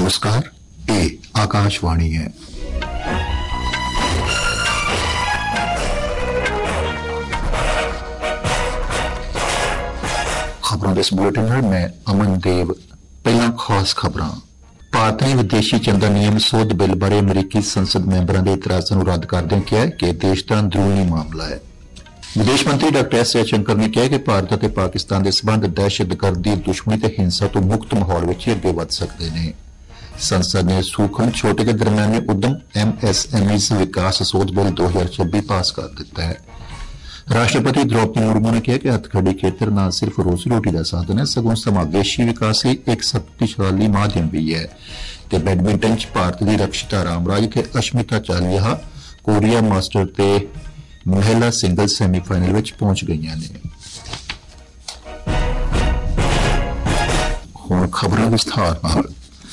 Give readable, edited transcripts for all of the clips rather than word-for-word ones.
नमस्कार, ये आकाशवाणी है। खबरों के इस बुलेटिन में मैं अमन देव। पहला खास खबरां। ਭਾਰਤ ਨੇ ਵਿਦੇਸ਼ੀ ਚੰਦਾ ਨਿਯਮ ਸੋਧ ਬਿੱਲ ਬਾਰੇ ਅਮਰੀਕੀ ਸੰਸਦ ਮੈਂਬਰਾਂ ਦੇ ਇਤਰਾਜ਼ਾਂ ਨੂੰ ਰੱਦ ਕਰਦਿਆਂ ਕਿਹਾ ਕਿ ਇਹ ਦੇਸ਼ ਦਾ ਅੰਦਰੂਨੀ ਮਾਮਲਾ ਹੈ। ਵਿਦੇਸ਼ ਮੰਤਰੀ ਡਾਕਟਰ ਐਸ ਜੈਸ਼ੰਕਰ ਨੇ ਕਿਹਾ ਕਿ ਭਾਰਤ ਅਤੇ ਪਾਕਿਸਤਾਨ ਦੇ ਸਬੰਧ ਦਹਿਸ਼ਤਗਰਦੀ, ਦੁਸ਼ਮਣੀ ਤੇ ਹਿੰਸਾ ਤੋਂ ਮੁਕਤ ਮਾਹੌਲ ਵਿੱਚ ਹੀ ਅੱਗੇ ਵਧ ਸਕਦੇ ਨੇ। ਸੰਸਦ ਨੇ ਸੂਖਮ, ਛੋਟੇ ਤੇ ਦਰਮਿਆਨੇ ਉਦਮ MSMEs ਵਿਕਾਸ ਸੋਧ ਬਿੱਲ 2026 ਪਾਸ ਕਰ ਦਿੱਤਾ ਹੈ। ਰਾਸ਼ਟਰਪਤੀ ਦ੍ਰੌਪਦੀ ਮੁਰਮੂ ਨੇ ਕਿਹਾ ਕਿ ਹੱਥਖੜੀ ਖੇਤਰ ਨਾ ਸਿਰਫ ਰੋਜ਼ੀ ਰੋਟੀ ਦਾ ਸਾਧਨ ਹੈ, ਸਗੋਂ ਸਮਾਵੇਸ਼ੀ ਵਿਕਾਸ ਲਈ ਇੱਕ ਸ਼ਕਤੀਸ਼ਾਲੀ ਮਾਧਿਅਮ ਵੀ ਹੈ। ਤੇ ਬੈਡਮਿੰਟਨ ਚ ਭਾਰਤ ਦੀ ਰਕਸ਼ਿਤਾ ਰਾਮਰਾਜ ਤੇ ਅਸ਼ਮਿਤਾ ਚਾਲੀਹਾ ਕੋਰੀਆ ਮਾਸਟਰ ਤੇ ਮਹਿਲਾ ਸਿੰਗਲ ਸੈਮੀਫਾਈਨਲ ਵਿੱਚ ਪਹੁੰਚ ਗਈਆਂ ਨੇ। ਹੁਣ ਖਬਰਾਂ ਵਿਸਥਾਰ ਨਾਲ।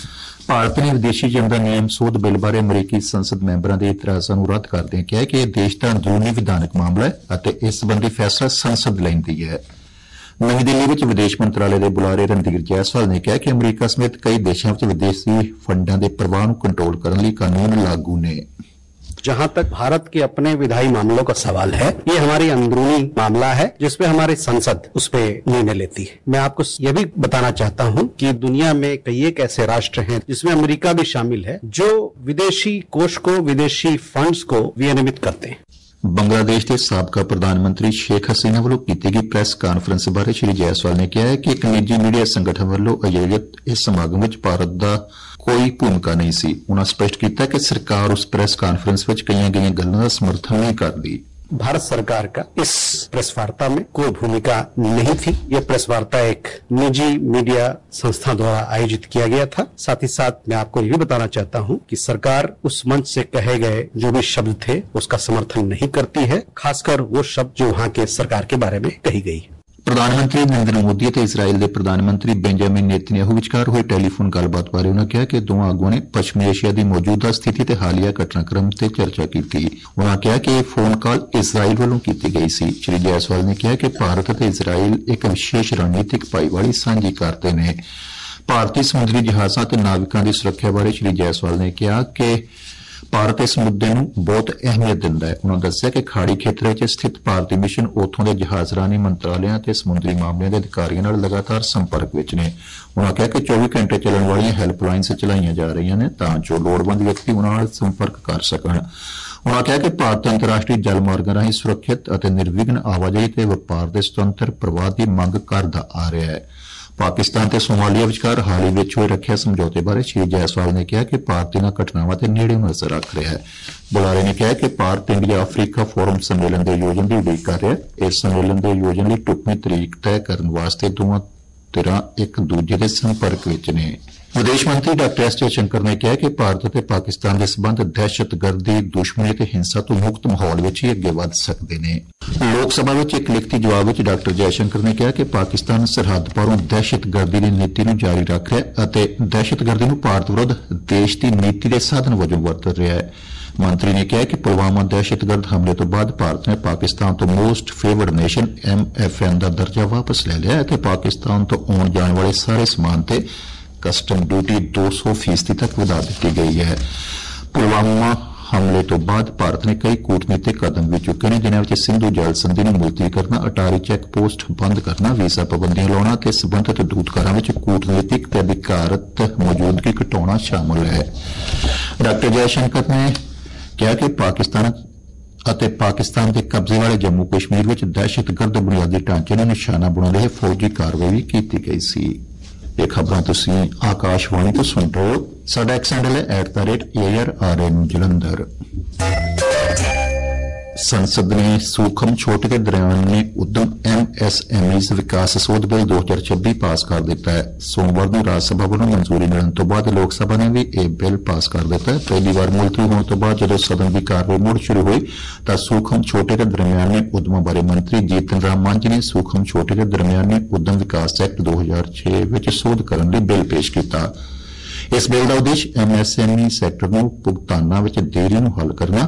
ਭਾਰਤ ਨੇ ਵਿਦੇਸ਼ੀ ਚੰਦਾ ਨਿਯਮ ਸੋਧ ਬਿੱਲ ਬਾਰੇ ਅਮਰੀਕੀ ਸੰਸਦ ਮੈਂਬਰਾਂ ਦੇ ਇਤਰਾਜ਼ਾਂ ਨੂੰ ਰੱਦ ਕਰਦਿਆਂ ਕਿਹਾ ਕਿ ਇਹ ਦੇਸ਼ ਦਾ ਅੰਦਰੂਨੀ ਵਿਧਾਨਕ ਮਾਮਲਾ ਹੈ ਅਤੇ ਇਸ ਸੰਬੰਧੀ ਫੈਸਲਾ ਸੰਸਦ ਲੈਂਦੀ ਹੈ। ਨਵੀਂ ਦਿੱਲੀ ਵਿੱਚ ਵਿਦੇਸ਼ ਮੰਤਰਾਲੇ ਦੇ ਬੁਲਾਰੇ ਰਣਧੀਰ ਜੈਸਵਾਲ ਨੇ ਕਿਹਾ ਕਿ ਅਮਰੀਕਾ ਸਮੇਤ ਕਈ ਦੇਸ਼ਾਂ ਵਿੱਚ ਵਿਦੇਸ਼ੀ ਫੰਡਾਂ ਦੇ ਪ੍ਰਵਾਹ ਨੂੰ ਕੰਟਰੋਲ ਕਰਨ ਲਈ ਕਾਨੂੰਨ ਲਾਗੂ ਨੇ। जहां तक भारत के अपने विधायी मामलों का सवाल है, ये हमारी अंदरूनी मामला है जिसपे हमारी संसद उस पे निर्णय लेती है। मैं आपको ये भी बताना चाहता हूं कि दुनिया में कई एक ऐसे राष्ट्र हैं जिसमें अमेरिका भी शामिल है, जो विदेशी कोष को, विदेशी फंड्स को विनियमित करते हैं। ਬੰਗਲਾਦੇਸ਼ ਦੇ ਸਾਬਕਾ ਪ੍ਰਧਾਨ ਮੰਤਰੀ ਸ਼ੇਖ ਹਸੀਨਾ ਵੱਲੋਂ ਕੀਤੀ ਗਈ ਪ੍ਰੈਸ ਕਾਨਫਰੰਸ ਬਾਰੇ ਸ਼੍ਰੀ ਜੈਸਵਾਲ ਨੇ ਕਿਹਾ ਹੈ ਕਿ ਇੱਕ ਨਿੱਜੀ ਮੀਡੀਆ ਸੰਗਠਨ ਵੱਲੋਂ ਆਯੋਜਿਤ ਇਸ ਸਮਾਗਮ ਵਿੱਚ ਭਾਰਤ ਦਾ ਕੋਈ ਭੂਮਿਕਾ ਨਹੀਂ ਸੀ। ਉਨ੍ਹਾਂ ਸਪਸ਼ਟ ਕੀਤਾ ਕਿ ਸਰਕਾਰ ਉਸ ਪ੍ਰੈਸ ਕਾਨਫਰੰਸ ਵਿੱਚ ਕਈਆਂ ਗਈਆਂ ਗੱਲਾਂ ਦਾ ਸਮਰਥਨ ਨਹੀਂ ਕਰਦੀ। भारत सरकार का इस प्रेस वार्ता में कोई भूमिका नहीं थी। ये प्रेस वार्ता एक निजी मीडिया संस्था द्वारा आयोजित किया गया था। साथ ही साथ मैं आपको ये भी बताना चाहता हूं कि सरकार उस मंच से कहे गए जो भी शब्द थे उसका समर्थन नहीं करती है, खासकर वो शब्द जो वहां के सरकार के बारे में कही गई है। ਪ੍ਰਧਾਨ ਮੰਤਰੀ ਨਰਿੰਦਰ ਮੋਦੀ ਅਤੇ ਇਜ਼ਰਾਈਲ ਦੇ ਪ੍ਰਧਾਨ ਮੰਤਰੀ ਬੈਂਜਾਮਿਨ ਨੇਤਨਯਾਹੂ ਵਿਚਕਾਰ ਹੋਏ ਟੈਲੀਫੋਨ ਗੱਲਬਾਤ ਬਾਰੇ ਉਨ੍ਹਾਂ ਕਿਹਾ ਕਿ ਦੋਵਾਂ ਆਗੂਆਂ ਨੇ ਪੱਛਮੀ ਏਸ਼ੀਆ ਦੀ ਮੌਜੂਦਾ ਸਥਿਤੀ ਤੇ ਹਾਲੀਆ ਘਟਨਾਕ੍ਰਮ ਤੇ ਚਰਚਾ ਕੀਤੀ। ਉਨ੍ਹਾਂ ਕਿਹਾ ਕਿ ਇਹ ਫੋਨ ਕਾਲ ਇਜ਼ਰਾਈਲ ਵੱਲੋਂ ਕੀਤੀ ਗਈ ਸੀ। ਸ਼੍ਰੀ ਜੈਸਵਾਲ ਨੇ ਕਿਹਾ ਕਿ ਭਾਰਤ ਅਤੇ ਇਜ਼ਰਾਈਲ ਇੱਕ ਵਿਸ਼ੇਸ਼ ਰਣਨੀਤਿਕ ਭਾਈਵਾਲੀ ਸਾਂਝੀ ਕਰਦੇ ਨੇ। ਭਾਰਤੀ ਸਮੁੰਦਰੀ ਜਹਾਜ਼ਾਂ ਅਤੇ ਨਾਵਿਕਾਂ ਦੀ ਸੁਰੱਖਿਆ ਬਾਰੇ ਸ਼੍ਰੀ ਜੈਸਵਾਲ ਨੇ ਕਿਹਾ ਕਿ ਭਾਰਤ ਇਸ ਮੁੱਦੇ ਨੂੰ ਬਹੁਤ ਅਹਿਮੀਅਤ ਦਿੰਦਾ ਹੈ। ਉਨ੍ਹਾਂ ਦੱਸਿਆ ਕਿ ਖਾੜੀ ਖੇਤਰ ਵਿੱਚ ਸਥਿਤ ਭਾਰਤੀ ਮਿਸ਼ਨ ਉੱਥੋਂ ਦੇ ਜਹਾਜ਼ਰਾਨੀ ਮੰਤਰਾਲਿਆਂ ਅਤੇ ਸਮੁੰਦਰੀ ਮਾਮਲਿਆਂ ਦੇ ਅਧਿਕਾਰੀਆਂ ਨਾਲ ਲਗਾਤਾਰ ਸੰਪਰਕ ਵਿੱਚ ਨੇ। ਉਨ੍ਹਾਂ ਕਿਹਾ ਕਿ 24 ਘੰਟੇ ਚੱਲਣ ਵਾਲੀਆਂ ਹੈਲਪਲਾਈਨਸ ਚਲਾਈਆਂ ਜਾ ਰਹੀਆਂ ਨੇ ਤਾਂ ਜੋ ਲੋੜਵੰਦ ਵਿਅਕਤੀ ਉਨ੍ਹਾਂ ਨਾਲ ਸੰਪਰਕ ਕਰ ਸਕਣ। ਉਨ੍ਹਾਂ ਕਿਹਾ ਕਿ ਭਾਰਤ ਅੰਤਰਰਾਸ਼ਟਰੀ ਜਲ ਮਾਰਗਾਂ ਰਾਹੀਂ ਸੁਰੱਖਿਅਤ ਅਤੇ ਨਿਰਵਿਘਨ ਆਵਾਜਾਈ ਤੇ ਵਪਾਰ ਦੇ ਸੁਤੰਤਰ ਪ੍ਰਵਾਹ ਦੀ ਮੰਗ ਕਰਦਾ ਆ ਰਿਹਾ ਹੈ। ਪਾਕਿਸਤਾਨ ਤੇ ਸੋਮਾਲੀਆ ਵਿਚਕਾਰ ਹਾਲ ਹੀ ਵਿੱਚ ਹੋਏ ਰੱਖਿਆ ਸਮਝੌਤੇ ਬਾਰੇ ਸ਼੍ਰੀ ਜੈਸਵਾਲ ਨੇ ਕਿਹਾ ਕਿ ਭਾਰਤ ਇਨ੍ਹਾਂ ਘਟਨਾਵਾਂ ਤੇ ਨੇੜਿਓਂ ਨਜ਼ਰ ਰੱਖ ਰਿਹਾ ਹੈ। ਬੁਲਾਰੇ ਨੇ ਕਿਹਾ ਕਿ ਭਾਰਤ ਇੰਡੀਆ ਅਫਰੀਕਾ ਫੋਰਮ ਸੰਮੇਲਨ ਦੇ ਆਯੋਜਨ ਦੀ ਉਡੀਕ ਕਰ ਰਿਹਾ ਹੈ। ਇਸ ਸੰਮੇਲਨ ਦੇ ਆਯੋਜਨ ਲਈ ਢੁਕਵੀਂ ਤਰੀਕ ਤੈਅ ਕਰਨ ਵਾਸਤੇ ਦੋਵਾਂ ਧਿਰਾਂ ਇੱਕ ਦੂਜੇ ਦੇ ਸੰਪਰਕ ਵਿੱਚ ਨੇ। ਵਿਦੇਸ਼ ਮੰਤਰੀ ਡਾਕਟਰ ਐਸ ਜੈਸ਼ੰਕਰ ਨੇ ਕਿਹਾ ਕਿ ਭਾਰਤ ਅਤੇ ਪਾਕਿਸਤਾਨ ਦੇ ਸਬੰਧ ਦਹਿਸ਼ਤਗਰਦੀ, ਦੁਸ਼ਮਣੀ ਤੇ ਹਿੰਸਾ ਤੋਂ ਮੁਕਤ ਮਾਹੌਲ ਵਿੱਚ ਹੀ ਅੱਗੇ ਵਧ ਸਕਦੇ ਨੇ। ਲੋਕ ਸਭਾ ਵਿੱਚ ਇੱਕ ਲਿਖਤੀ ਜਵਾਬ ਵਿੱਚ ਡਾਕਟਰ ਜੈਸ਼ੰਕਰ ਨੇ ਕਿਹਾ ਕਿ ਪਾਕਿਸਤਾਨ ਸਰਹੱਦ ਪਾਰੋਂ ਦਹਿਸ਼ਤਗਰਦੀ ਦੀ ਨੀਤੀ ਨੂੰ ਜਾਰੀ ਰੱਖ ਰਿਹਾ ਹੈ ਅਤੇ ਦਹਿਸ਼ਤਗਰਦੀ ਨੂੰ ਭਾਰਤ ਵਿਰੁੱਧ ਦੇਸ਼ ਦੀ ਨੀਤੀ ਦੇ ਸਾਧਨ ਵਜੋਂ ਵਰਤ ਰਿਹਾ ਹੈ। ਮੰਤਰੀ ਨੇ ਕਿਹਾ ਕਿ ਪੁਲਵਾਮਾ ਦਹਿਸ਼ਤਗਰਦ ਹਮਲੇ ਤੋਂ ਬਾਅਦ ਭਾਰਤ ਨੇ ਪਾਕਿਸਤਾਨ ਤੋਂ ਮੋਸਟ ਫੇਵਰਡ ਨੇਸ਼ਨ MFN ਦਾ ਦਰਜਾ ਵਾਪਸ ਲੈ ਲਿਆ ਅਤੇ ਪਾਕਿਸਤਾਨ ਤੋਂ ਆਉਣ ਜਾਣ ਵਾਲੇ ਸਾਰੇ ਸਮਾਨ ਤੇ ਕਸਟਮ ਡਿਊਟੀ 200% ਤੱਕ ਵਧਾ ਦਿੱਤੀ ਗਈ ਹੈ। ਪੁਲਵਾਮਾ ਹਮਲੇ ਤੋਂ ਬਾਅਦ ਭਾਰਤ ਨੇ ਕਈ ਕੂਟਨੀਤਿਕ ਕਦਮ ਵੀ ਚੁੱਕੇ ਨੇ, ਜਿਨ੍ਹਾਂ ਵਿੱਚ ਸਿੰਧੂ ਜਲ ਸੰਧੀ ਨੂੰ ਮੁਲਤਵੀ ਕਰਨਾ, ਅਟਾਰੀ ਚੈੱਕ ਪੋਸਟ ਬੰਦ ਕਰਨਾ, ਵੀਜ਼ਾ ਪਾਬੰਦੀਆਂ ਲਾਉਣਾ ਅਤੇ ਸਬੰਧਤ ਦੂਤਘਰਾਂ ਵਿੱਚ ਕੂਟਨੀਤਿਕ ਤੇ ਅਧਿਕਾਰਤ ਮੌਜੂਦਗੀ ਘਟਾਉਣਾ ਸ਼ਾਮਲ ਹੈ। ਡਾਕਟਰ ਜੈਸ਼ੰਕਰ ਨੇ ਕਿਹਾ ਕਿ ਪਾਕਿਸਤਾਨ ਅਤੇ ਪਾਕਿਸਤਾਨ ਦੇ ਕਬਜ਼ੇ ਵਾਲੇ ਜੰਮੂ ਕਸ਼ਮੀਰ ਵਿੱਚ ਦਹਿਸ਼ਤਗਰਦ ਬੁਨਿਆਦੀ ਢਾਂਚੇ ਨੂੰ ਨਿਸ਼ਾਨਾ ਬਣਾਉਣ ਲਈ ਫੌਜੀ ਕਾਰਵਾਈ ਵੀ ਕੀਤੀ ਗਈ ਸੀ। ਇਹ ਖਬਰਾਂ ਤੁਸੀਂ ਆਕਾਸ਼ਵਾਣੀ ਤੋਂ ਸੁਣ ਰਹੇ ਹੋ। ਸਾਡਾ ਐਕਸ ਹੈਂਡਲ ਹੈ @ARRN ਜਲੰਧਰ। ਸੰਸਦ ਨੇ ਸੂਖਮ, ਛੋਟੇ ਤੇ ਦਰਮਿਆਨੇ ਉਦਮ MSMEs ਵਿਕਾਸ ਸੋਧ ਬਿੱਲ 2026 ਪਾਸ ਕਰ ਦਿੱਤਾ ਹੈ। ਸੋਮਵਾਰ ਨੂੰ ਰਾਜ ਸਭਾ ਵੱਲੋਂ ਮਨਜ਼ੂਰੀ ਮਿਲਣ ਤੋਂ ਬਾਅਦ ਲੋਕ ਸਭਾ ਨੇ ਵੀ ਇਹ ਬਿੱਲ ਪਾਸ ਕਰ ਦਿੱਤਾ ਹੈ। ਪਹਿਲੀ ਵਾਰ ਮੁਲਤਵੀ ਹੋਣ ਤੋਂ ਬਾਅਦ ਜਦੋਂ ਸਦਨ ਦੀ ਕਾਰਵਾਈ ਮੁੜ ਸ਼ੁਰੂ ਹੋਈ ਤਾਂ ਸੂਖਮ, ਛੋਟੇ ਤੇ ਦਰਮਿਆਨੇ ਉਦਮਾਂ ਬਾਰੇ ਮੰਤਰੀ ਜੀਤਨ ਰਾਮ ਮਾਂਝੀ ਨੇ ਸੂਖਮ, ਛੋਟੇ ਤੇ ਦਰਮਿਆਨੇ ਉਦਮ ਵਿਕਾਸ ਐਕਟ 2006 ਵਿੱਚ ਸੋਧ ਕਰਨ ਲਈ ਬਿੱਲ ਪੇਸ਼ ਕੀਤਾ। ਇਸ ਬਿੱਲ ਦਾ ਉਦੇਸ਼ MSME ਸੈਕਟਰ ਨੂੰ ਭੁਗਤਾਨਾਂ ਵਿੱਚ ਦੇਰੀ ਨੂੰ ਹੱਲ ਕਰਨਾ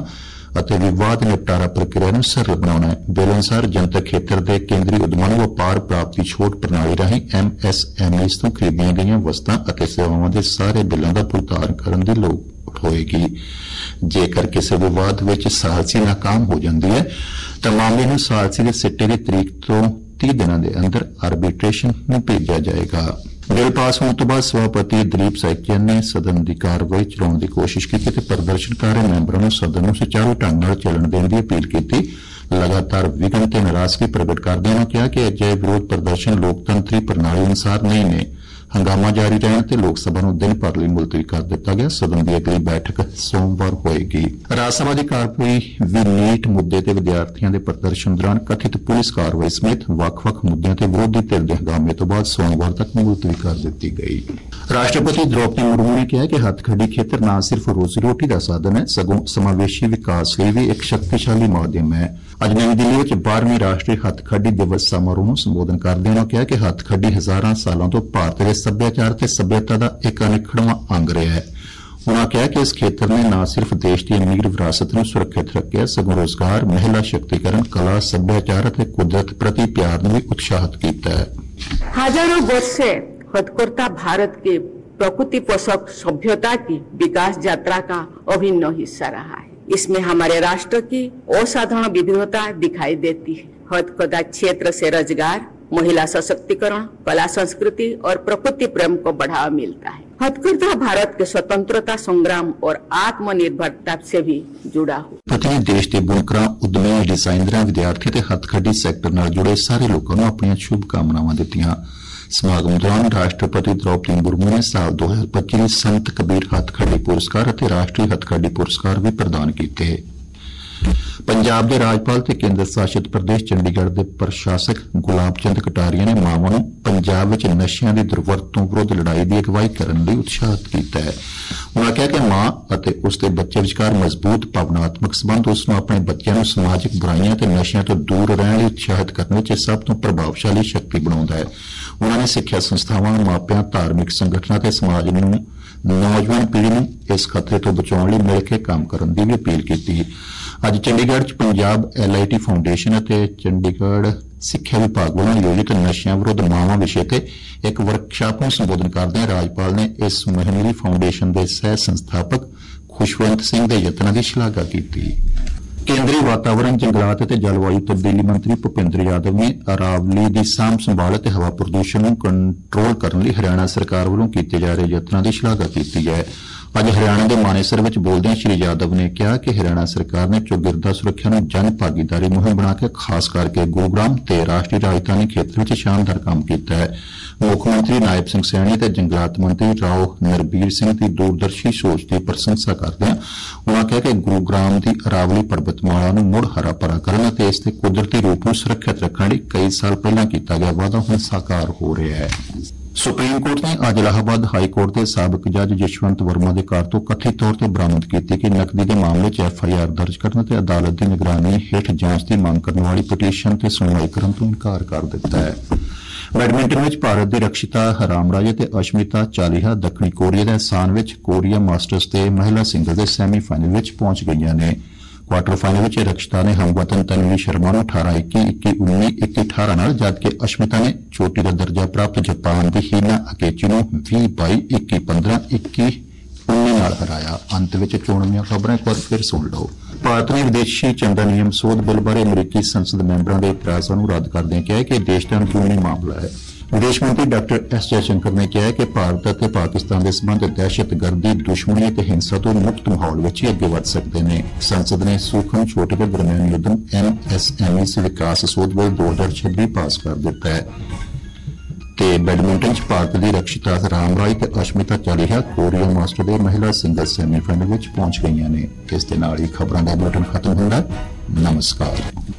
ਅਤੇ ਵਿਵਾਦ ਨਿਪਟਾਰਾ ਪ੍ਰਕਿਰਿਆ ਨੂੰ ਸਰਲ ਬਣਾਉਣਾ ਹੈ। ਬਿੱਲ ਅਨੁਸਾਰ ਜਨਤਕ ਖੇਤਰ ਦੇ ਕੇਂਦਰੀ ਉਦਮਾਂ ਨੂੰ ਵਪਾਰ ਪ੍ਰਾਪਤੀ ਛੋਟ ਪ੍ਰਣਾਲੀ ਰਾਹੀਂ MSMEs ਤੋਂ ਖਰੀਦੀਆਂ ਗਈਆਂ ਵਸਤਾਂ ਅਤੇ ਸੇਵਾਵਾਂ ਦੇ ਸਾਰੇ ਬਿੱਲਾਂ ਦਾ ਭੁਗਤਾਨ ਕਰਨ ਦੀ ਲੋੜ ਹੋਏਗੀ। ਜੇਕਰ ਕਿਸੇ ਵਿਵਾਦ ਵਿੱਚ ਸਾਲਸੀ ਨਾਕਾਮ ਹੋ ਜਾਂਦੀ ਹੈ ਤਾਂ ਮਾਮਲੇ ਨੂੰ ਸਾਲਸੀ ਦੇ ਸਿੱਟੇ ਦੀ ਤਰੀਕ ਤੋਂ 30 ਦਿਨਾਂ ਦੇ ਅੰਦਰ ਆਰਬਿਟ੍ਰੇਸ਼ਨ ਨੂੰ ਭੇਜਿਆ ਜਾਏਗਾ। ਬਿੱਲ ਪਾਸ ਹੋਣ ਤੋਂ ਬਾਅਦ ਸਭਾਪਤੀ ਦਲੀਪ ਸੈਕਚੈਨ ਨੇ ਸਦਨ ਦੀ ਕਾਰਵਾਈ ਚਲਾਉਣ ਦੀ ਕੋਸ਼ਿਸ਼ ਕੀਤੀ ਤੇ ਪ੍ਰਦਰਸ਼ਨਕਾਰੀ ਮੈਂਬਰਾਂ ਨੂੰ ਸਦਨ ਨੂੰ ਸੁਚਾਰੂ ਢੰਗ ਨਾਲ ਚੱਲਣ ਦੇਣ ਦੀ ਅਪੀਲ ਕੀਤੀ। ਲਗਾਤਾਰ ਵਿਘਨ ਤੇ ਨਾਰਾਜ਼ਗੀ ਪ੍ਰਗਟ ਕਰਦਿਆਂ ਉਨ੍ਹਾਂ ਕਿਹਾ ਕਿ ਅਜਿਹੇ ਵਿਰੋਧ ਪ੍ਰਦਰਸ਼ਨ ਲੋਕਤੰਤਰੀ ਪ੍ਰਣਾਲੀ ਅਨੁਸਾਰ ਨਹੀਂ ਨੇ। ਹੰਗਾਮਾ ਜਾਰੀ ਰਹਿਣ ਤੇ ਲੋਕ ਸਭਾ ਨੂੰ ਦਿਨ ਭਰ ਲਈ ਮੁਲਤਵੀ ਕਰ ਦਿੱਤਾ ਗਿਆ। ਸਦਨ ਦੀ ਅਗਲੀ ਬੈਠਕ ਸੋਮਵਾਰ ਹੋਏਗੀ। ਰਾਜ ਸਭਾ ਦੀ ਕਾਰਵਾਈ ਵੀ ਨੀਟ ਮੁੱਦੇ ਤੇ ਵਿਦਿਆਰਥੀਆਂ ਦੇ ਪ੍ਰਦਰਸ਼ਨ ਦੌਰਾਨ ਕਥਿਤ ਪੁਲਿਸ ਕਾਰਵਾਈ ਸਮੇਤ ਵੱਖ-ਵੱਖ ਮੁੱਦਿਆਂ ਤੇ ਵਿਰੋਧੀ ਧਿਰ ਦੇ ਹੰਗਾਮੇ ਤੋਂ ਬਾਅਦ ਸੋਮਵਾਰ ਤੱਕ ਮੁਲਤਵੀ ਕਰ ਦਿੱਤੀ ਗਈ। ਰਾਸ਼ਟਰਪਤੀ ਦ੍ਰੌਪਦੀ ਮੁਰਮੂ ਨੇ ਕਿਹਾ ਕਿ ਹੱਥਖੱਡੀ ਖੇਤਰ ਨਾ ਸਿਰਫ ਰੋਜ਼ੀ ਰੋਟੀ ਦਾ ਸਾਧਨ ਹੈ ਸਗੋਂ ਸਮਾਵੇਸ਼ੀ ਵਿਕਾਸ ਲਈ ਵੀ ਇੱਕ ਸ਼ਕਤੀਸ਼ਾਲੀ ਮਾਧਿਅਮ ਹੈ। ਅੱਜ ਨਵੀਂ ਦਿੱਲੀ ਵਿੱਚ 12ਵੀਂ ਰਾਸ਼ਟਰੀ ਹੱਥਖੱਡੀ ਦਿਵਸ ਸਮਾਰੋਹ ਨੂੰ ਸੰਬੋਧਨ ਕਰਦਿਆਂ ਉਨ੍ਹਾਂ ਕਿਹਾ ਕਿ ਹੱਥਖੱਡੀ ਹਜ਼ਾਰਾਂ ਸਾਲਾਂ ਤੋਂ ਭਾਰਤ ਦੇ ਸੱਭਿਆਚਾਰ ਤੇ ਸੱਭਿਅਤਾ ਦਾ ਇੱਕ ਅਨਿੱਖੜਵਾਂ ਅੰਗ ਰਿਹਾ ਹੈ। ਉਨ੍ਹਾਂ ਕਿਹਾ ਕਿ ਇਸ ਖੇਤਰ ਨੇ ਨਾ ਸਿਰਫ ਦੇਸ਼ ਦੀ ਅਮੀਰ ਵਿਰਾਸਤ ਨੂੰ ਸੁਰੱਖਿਅਤ ਰੱਖਿਆ ਸਗੋਂ ਰੋਜ਼ਗਾਰ, ਮਹਿਲਾ ਸ਼ਕਤੀਕਰਨ, ਕਲਾ, ਸੱਭਿਆਚਾਰ ਅਤੇ ਕੁਦਰਤ ਪ੍ਰਤੀ ਪਿਆਰ ਨੂੰ ਵੀ ਉਤਸ਼ਾਹਿਤ ਕੀਤਾ ਹੈ। हजारों वर्ष से हथकरघा भारत के प्रकृति पोषक सभ्यता की विकास यात्रा का अभिन्न हिस्सा रहा है। इसमें हमारे राष्ट्र की असाधारण विविधता दिखाई देती है। हथकरघा क्षेत्र से रोजगार, महिला सशक्तिकरण, कला संस्कृति और प्रकृति प्रेम को बढ़ावा मिलता है। हथकरघा भारत के स्वतंत्रता संग्राम और आत्मनिर्भरता से भी जुड़ा हुआ। ਪਤਨੀ ਦੇਸ਼ ਦੇ ਬੁਨਕਰਾਂ, ਉਦਮੀਆਂ, ਡਿਜ਼ਾਈਨਰਾਂ, ਵਿਦਿਆਰਥੀ ਤੇ ਹੱਥਖੱਡੀ ਸੈਕਟਰ ਨਾਲ ਜੁੜੇ ਸਾਰੇ ਲੋਕਾਂ ਨੂੰ ਆਪਣੀਆਂ ਸ਼ੁਭ ਕਾਮਨਾਵਾਂ ਦਿੱਤੀਆਂ। ਸਮਾਗਮ ਦੌਰਾਨ ਰਾਸ਼ਟਰਪਤੀ ਦ੍ਰੌਪਦੀ ਮੁਰਮੂ ਨੇ ਸਾਲ 2025 ਦੇ ਸੰਤ ਕਬੀਰ ਹੱਥਖੱਡੀ ਪੁਰਸਕਾਰ ਅਤੇ ਰਾਸ਼ਟਰੀ ਹੱਥਖੱਡੀ ਪੁਰਸਕਾਰ ਵੀ ਪ੍ਰਦਾਨ ਕੀਤੇ। ਪੰਜਾਬ ਦੇ ਰਾਜਪਾਲ ਤੇ ਕੇਂਦਰ ਸ਼ਾਸਿਤ ਪ੍ਰਦੇਸ਼ ਚੰਡੀਗੜ੍ਹ ਦੇ ਪ੍ਰਸ਼ਾਸਕ ਗੁਲਾਬ ਚੰਦ ਕਟਾਰੀਆ ਨੇ ਮਾਵਾਂ ਨੂੰ ਪੰਜਾਬ ਵਿੱਚ ਨਸ਼ਿਆਂ ਦੀ ਦੁਰਵਰਤੋਂ ਵਿਰੁੱਧ ਲੜਾਈ ਦੀ ਅਗਵਾਈ ਕਰਨ ਲਈ ਉਤਸ਼ਾਹਿਤ ਕੀਤਾ ਹੈ। ਉਨ੍ਹਾਂ ਕਿਹਾ ਕਿ ਮਾਂ ਅਤੇ ਉਸ ਦੇ ਬੱਚੇ ਵਿਚਕਾਰ ਮਜ਼ਬੂਤ ਭਾਵਨਾਤਮਕ ਸੰਬੰਧ ਉਸ ਨੂੰ ਆਪਣੇ ਬੱਚਿਆਂ ਨੂੰ ਸਮਾਜਿਕ ਬੁਰਾਈਆਂ ਤੇ ਨਸ਼ਿਆਂ ਤੋਂ ਦੂਰ ਰਹਿਣ ਲਈ ਉਤਸ਼ਾਹਿਤ ਕਰਨ ਵਿੱਚ ਸਭ ਤੋਂ ਪ੍ਰਭਾਵਸ਼ਾਲੀ ਸ਼ਕਤੀ ਬਣਾਉਂਦਾ ਹੈ। ਉਨ੍ਹਾਂ ਨੇ ਸਿੱਖਿਆ ਸੰਸਥਾਵਾਂ, ਮਾਪਿਆਂ, ਧਾਰਮਿਕ ਸੰਗਠਨਾਂ ਤੇ ਸਮਾਜ ਨੂੰ ਨੌਜਵਾਨ ਪੀੜ੍ਹੀ ਨੂੰ ਇਸ ਖਤਰੇ ਤੋਂ ਬਚਾਉਣ ਲਈ ਮਿਲ ਕੇ ਕੰਮ ਕਰਨ ਦੀ ਵੀ ਅਪੀਲ ਕੀਤੀ। ਅੱਜ ਚੰਡੀਗੜ੍ਹ 'ਚ ਪੰਜਾਬ LIT ਫਾਊਂਡੇਸ਼ਨ ਅਤੇ ਚੰਡੀਗੜ੍ਹ ਸਿੱਖਿਆ ਵਿਭਾਗ ਵੱਲੋਂ ਆਯੋਜਿਤ ਨਸ਼ਿਆਂ ਵਿਰੁੱਧ ਮਾਵਾਂ ਵਿਸ਼ੇ ਤੇ ਇੱਕ ਵਰਕਸ਼ਾਪ ਨੂੰ ਸੰਬੋਧਨ ਕਰਦਿਆਂ ਰਾਜਪਾਲ ਨੇ ਇਸ ਮੁਹਿੰਮ ਲਈ ਫਾਊਂਡੇਸ਼ਨ ਦੇ ਸਹਿ ਸੰਸਥਾਪਕ ਖੁਸ਼ਵੰਤ ਸਿੰਘ ਦੇ ਯਤਨਾਂ ਦੀ ਸ਼ਲਾਘਾ ਕੀਤੀ। ਕੇਂਦਰੀ ਵਾਤਾਵਰਣ, ਜੰਗਲਾਤ ਅਤੇ ਜਲਵਾਯੂ ਤਬਦੀਲੀ ਮੰਤਰੀ ਭੁਪਿੰਦਰ ਯਾਦਵ ਨੇ ਅਰਾਵਲੀ ਦੀ ਸਾਂਭ ਸੰਭਾਲ ਅਤੇ ਹਵਾ ਪ੍ਰਦੂਸ਼ਣ ਨੂੰ ਕੰਟਰੋਲ ਕਰਨ ਲਈ ਹਰਿਆਣਾ ਸਰਕਾਰ ਵੱਲੋਂ ਕੀਤੇ ਜਾ ਰਹੇ ਯਤਨਾਂ ਦੀ ਸ਼ਲਾਘਾ ਕੀਤੀ ਹੈ। ਅੱਜ ਹਰਿਆਣਾ ਦੇ ਮਾਨੇਸਰ ਵਿੱਚ ਬੋਲਦਿਆਂ ਸ਼੍ਰੀ ਯਾਦਵ ਨੇ ਕਿਹਾ ਕਿ ਹਰਿਆਣਾ ਸਰਕਾਰ ਨੇ ਚੌਗਿਰਦਾ ਸੁਰੱਖਿਆ ਨੂੰ ਜਨ ਭਾਗੀਦਾਰੀ ਮੁਹਿੰਮ ਬਣਾ ਕੇ ਖਾਸ ਕਰਕੇ ਗੁਰੂਗ੍ਰਾਮ ਤੇ ਰਾਸ਼ਟਰੀ ਰਾਜਧਾਨੀ ਖੇਤਰ ਵਿੱਚ ਸ਼ਾਨਦਾਰ ਕੰਮ ਕੀਤਾ ਹੈ। ਮੁੱਖ ਮੰਤਰੀ ਨਾਇਬ ਸਿੰਘ ਸੈਣੀ ਤੇ ਜੰਗਲਾਤ ਮੰਤਰੀ ਰਾਓ ਨਰਬੀਰ ਸਿੰਘ ਦੀ ਦੂਰਦਰਸ਼ੀ ਸੋਚ ਦੀ ਪ੍ਰਸ਼ੰਸਾ ਕਰਦਿਆਂ ਉਨ੍ਹਾਂ ਕਿਹਾ ਕਿ ਗੁਰੂਗ੍ਰਾਮ ਦੀ ਅਰਾਵਲੀ ਪਰਬਤਮਾਲਾ ਨੂੰ ਮੁੜ ਹਰਾ ਭਰਾ ਕਰਨ ਅਤੇ ਇਸ ਦੇ ਕੁਦਰਤੀ ਰੂਪ ਨੂੰ ਸੁਰੱਖਿਅਤ ਰੱਖਣ ਲਈ ਕਈ ਸਾਲ ਪਹਿਲਾਂ ਕੀਤਾ ਗਿਆ ਵਾਅਦਾ ਹੁਣ ਸਾਕਾਰ ਹੋ ਰਿਹਾ ਹੈ। ਸੁਪਰੀਮ ਕੋਰਟ ਨੇ ਅੱਜ ਇਲਾਹਾਬਾਦ ਹਾਈ ਕੋਰਟ ਦੇ ਸਾਬਕ ਜੱਜ ਜਸ਼ਵੰਤ ਵਰਮਾ ਦੇ ਘਰ ਤੋਂ ਕਥਿਤ ਤੌਰ ਤੇ ਬਰਾਮਦ ਕੀਤੀ ਕਿ ਨਕਦੀ ਦੇ ਮਾਮਲੇ 'ਚ FIR ਦਰਜ ਕਰਨ ਅਤੇ ਅਦਾਲਤ ਦੀ ਨਿਗਰਾਨੀ ਹੇਠ ਜਾਂਚ ਦੀ ਮੰਗ ਕਰਨ ਵਾਲੀ ਪਟੀਸ਼ਨ ਤੇ ਸੁਣਵਾਈ ਕਰਨ ਤੋਂ ਇਨਕਾਰ ਕਰ ਦਿੱਤਾ ਹੈ। ਬੈਡਮਿੰਟਨ ਵਿੱਚ ਭਾਰਤ ਦੀ ਰਕਸ਼ਿਤਾ ਹਰਾਮਰਾਜੇ ਤੇ ਅਸ਼ਮਿਤਾ ਚਾਲੀਹਾ ਦੱਖਣੀ ਕੋਰੀਆ ਦੇ ਅਸਾਨ ਵਿੱਚ ਕੋਰੀਆ ਮਾਸਟਰਸ ਦੇ ਮਹਿਲਾ ਸਿੰਗਲ ਦੇ ਸੈਮੀਫਾਈਨਲ ਵਿੱਚ ਪਹੁੰਚ ਗਈਆਂ ਨੇ। ਕੁਆਟਰ ਫਾਈਨਲ ਵਿੱਚ ਰਕਸ਼ਿਤਾ ਨੇ ਹਮਵਤਨ ਤਨਵੀ ਸ਼ਰਮਾ ਨੂੰ 18-21, 21-19, 21-18 ਨਾਲ ਜਦਕਿ ਅਸ਼ਮਿਤਾ ਨੇ ਚੋਟੀ ਦਾ ਦਰਜਾ ਪ੍ਰਾਪਤ ਜਾਪਾਨ ਦੀ ਹੀਨਾ ਅਕੇਚੀ ਨੂੰ 20-22, 21-15, 21-19 ਨਾਲ ਹਰਾਇਆ। ਅੰਤ ਵਿੱਚ ਚੋਣਵੀਆਂ ਖਬਰਾਂ ਇੱਕ ਵਾਰ ਫਿਰ ਸੁਣ ਲਓ। ਭਾਰਤ ਨੇ ਵਿਦੇਸ਼ੀ ਚੰਦਾ ਨਿਯਮ ਸੋਧ ਬਿੱਲ ਬਾਰੇ ਅਮਰੀਕੀ ਸੰਸਦ ਮੈਂਬਰਾਂ ਦੇ ਇਤਰਾਜ਼ਾਂ ਨੂੰ ਰੱਦ ਕਰਦਿਆਂ ਕਿਹਾ ਕਿ ਇਹ ਦੇਸ਼ ਦਾ ਅੰਦਰੂਨੀ ਮਾਮਲਾ ਹੈ। ਵਿਦੇਸ਼ ਮੰਤਰੀ ਡਾਕਟਰ S ਜੈਸ਼ੰਕਰ ਨੇ ਕਿਹਾ ਕਿ ਭਾਰਤ ਅਤੇ ਪਾਕਿਸਤਾਨ ਦੇ ਸਬੰਧ ਦਹਿਸ਼ਤਗਰਦੀ, ਦੁਸ਼ਮਣੀ ਅਤੇ ਹਿੰਸਾ ਤੋਂ ਮੁਕਤ ਮਾਹੌਲ ਵਿੱਚ ਹੀ ਅੱਗੇ ਵਧ ਸਕਦੇ ਨੇ। ਸੰਸਦ ਨੇ ਸੂਖਮ, ਛੋਟੇ ਤੇ ਦਰਮਿਆਨੇ ਉਦਮ MSMEs ਵਿਕਾਸ ਸੋਧ ਬਿੱਲ 2026 ਪਾਸ ਕਰ ਦਿੱਤਾ ਹੈ। ਤੇ ਬੈਡਮਿੰਟਨ 'ਚ ਭਾਰਤ ਦੀ ਰਕਸ਼ਿਤਾ ਰਾਮਰਾਜ ਤੇ ਅਸ਼ਮਿਤਾ ਚਾਲੀਹਾ ਕੋਰੀਆ ਮਾਸਟਰ ਦੇ ਮਹਿਲਾ ਸਿੰਗਲ ਸੈਮੀਫਾਈਨਲ ਵਿੱਚ ਪਹੁੰਚ ਗਈਆਂ ਨੇ। ਇਸ ਦੇ ਨਾਲ ਹੀ ਖਬਰਾਂ ਦਾ ਬੁਲੇਟਿਨ ਖਤਮ ਹੁੰਦਾ। ਨਮਸਕਾਰ।